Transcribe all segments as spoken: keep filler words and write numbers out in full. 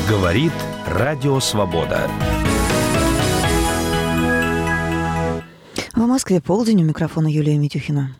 Говорит Радио Свобода. В Москве полдень, у микрофона Юлия Митюхина.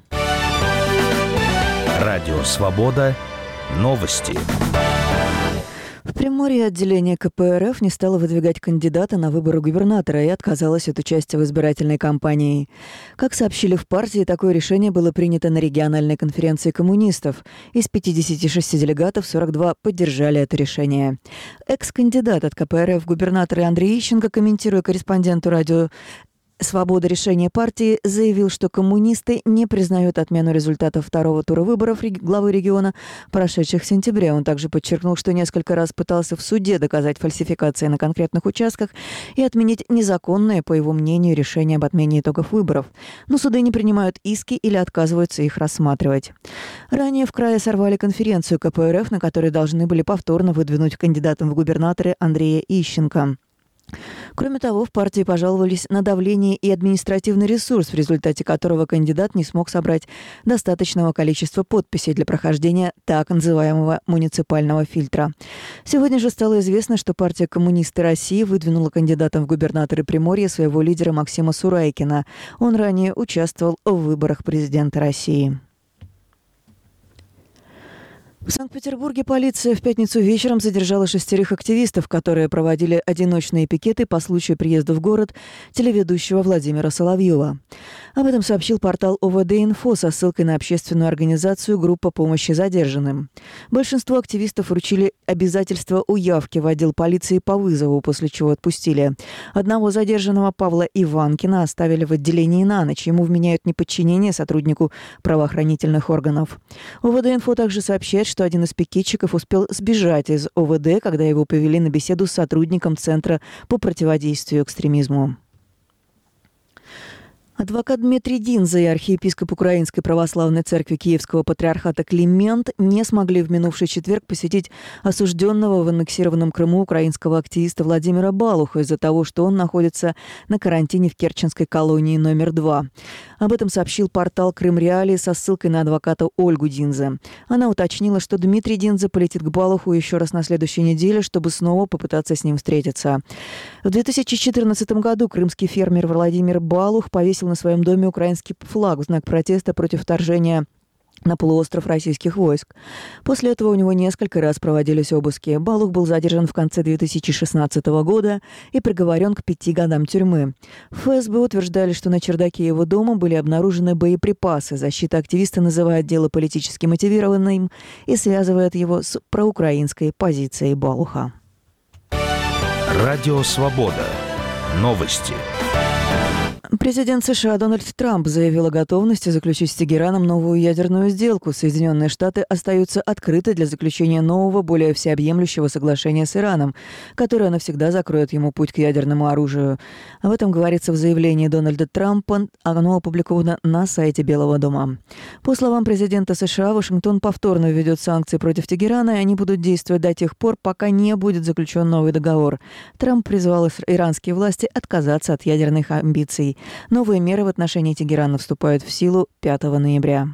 Радио Свобода. Новости. В Приморье отделение ка пэ эр эф не стало выдвигать кандидата на выборы губернатора и отказалось от участия в избирательной кампании. Как сообщили в партии, такое решение было принято на региональной конференции коммунистов. Из пятидесяти шести делегатов сорок два поддержали это решение. Экс-кандидат от ка пэ эр эф в губернаторы Андрей Ищенко, комментируя корреспонденту радио «Свобода» решения партии, заявил, что коммунисты не признают отмену результатов второго тура выборов главы региона, прошедших в сентябре. Он также подчеркнул, что несколько раз пытался в суде доказать фальсификации на конкретных участках и отменить незаконное, по его мнению, решение об отмене итогов выборов. Но суды не принимают иски или отказываются их рассматривать. Ранее в крае сорвали конференцию ка пэ эр эф, на которой должны были повторно выдвинуть кандидатом в губернаторы Андрея Ищенко. Кроме того, в партии пожаловались на давление и административный ресурс, в результате которого кандидат не смог собрать достаточного количества подписей для прохождения так называемого муниципального фильтра. Сегодня же стало известно, что партия «Коммунисты России» выдвинула кандидатом в губернаторы Приморья своего лидера Максима Сурайкина. Он ранее участвовал в выборах президента России. В Санкт-Петербурге полиция в пятницу вечером задержала шестерых активистов, которые проводили одиночные пикеты по случаю приезда в город телеведущего Владимира Соловьева. Об этом сообщил портал о вэ дэ-Инфо со ссылкой на общественную организацию «Группа помощи задержанным». Большинство активистов вручили обязательство о явке в отдел полиции по вызову, после чего отпустили. Одного задержанного, Павла Иванкина, оставили в отделении на ночь. Ему вменяют неподчинение сотруднику правоохранительных органов. о вэ дэ-Инфо также сообщает, что один из пикетчиков успел сбежать из о вэ дэ, когда его повели на беседу с сотрудником Центра по противодействию экстремизму. Адвокат Дмитрий Динза и архиепископ Украинской православной церкви Киевского патриархата Климент не смогли в минувший четверг посетить осужденного в аннексированном Крыму украинского активиста Владимира Балуха из-за того, что он находится на карантине в керченской колонии номер два. Об этом сообщил портал «Крым Реалии» со ссылкой на адвоката Ольгу Динзе. Она уточнила, что Дмитрий Динза полетит к Балуху еще раз на следующей неделе, чтобы снова попытаться с ним встретиться. В две тысячи четырнадцатом году крымский фермер Владимир Балух повесил на своем доме украинский флаг в знак протеста против вторжения на полуостров российских войск. После этого у него несколько раз проводились обыски. Балух был задержан в конце две тысячи шестнадцатого года и приговорен к пяти годам тюрьмы. В эф эс бэ утверждали, что на чердаке его дома были обнаружены боеприпасы. Защита активиста называет дело политически мотивированным и связывает его с проукраинской позицией Балуха. Радио Свобода. Новости. Президент США Дональд Трамп заявил о готовности заключить с Тегераном новую ядерную сделку. Соединенные Штаты остаются открыты для заключения нового, более всеобъемлющего соглашения с Ираном, которое навсегда закроет ему путь к ядерному оружию. Об этом говорится в заявлении Дональда Трампа. Оно опубликовано на сайте Белого дома. По словам президента США, Вашингтон повторно введет санкции против Тегерана, и они будут действовать до тех пор, пока не будет заключен новый договор. Трамп призвал иранские власти отказаться от ядерных амбиций. Новые меры в отношении Тегерана вступают в силу пятого ноября.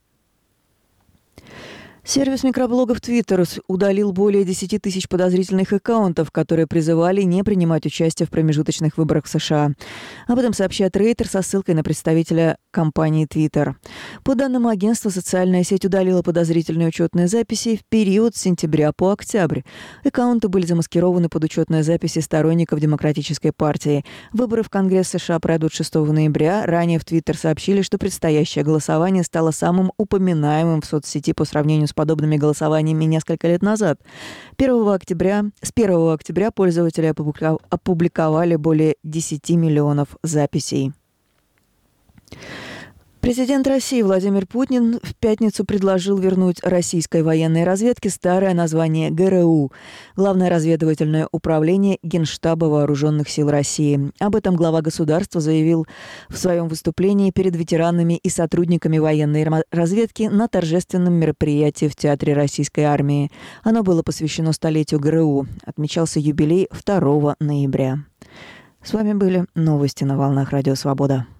Сервис микроблогов Twitter удалил более десяти тысяч подозрительных аккаунтов, которые призывали не принимать участие в промежуточных выборах в США. Об этом сообщает Рейтер со ссылкой на представителя компании Twitter. По данным агентства, социальная сеть удалила подозрительные учетные записи в период с сентября по октябрь. Аккаунты были замаскированы под учетные записи сторонников Демократической партии. Выборы в Конгресс США пройдут шестого ноября. Ранее в Twitter сообщили, что предстоящее голосование стало самым упоминаемым в соцсети по сравнению с подобными голосованиями несколько лет назад. первого октября, с первого октября пользователи опубликовали более десяти миллионов записей. Президент России Владимир Путин в пятницу предложил вернуть российской военной разведке старое название гэ эр у – Главное разведывательное управление Генштаба Вооруженных сил России. Об этом глава государства заявил в своем выступлении перед ветеранами и сотрудниками военной разведки на торжественном мероприятии в Театре Российской армии. Оно было посвящено столетию гэ эр у. Отмечался юбилей второго ноября. С вами были новости на волнах Радио Свобода.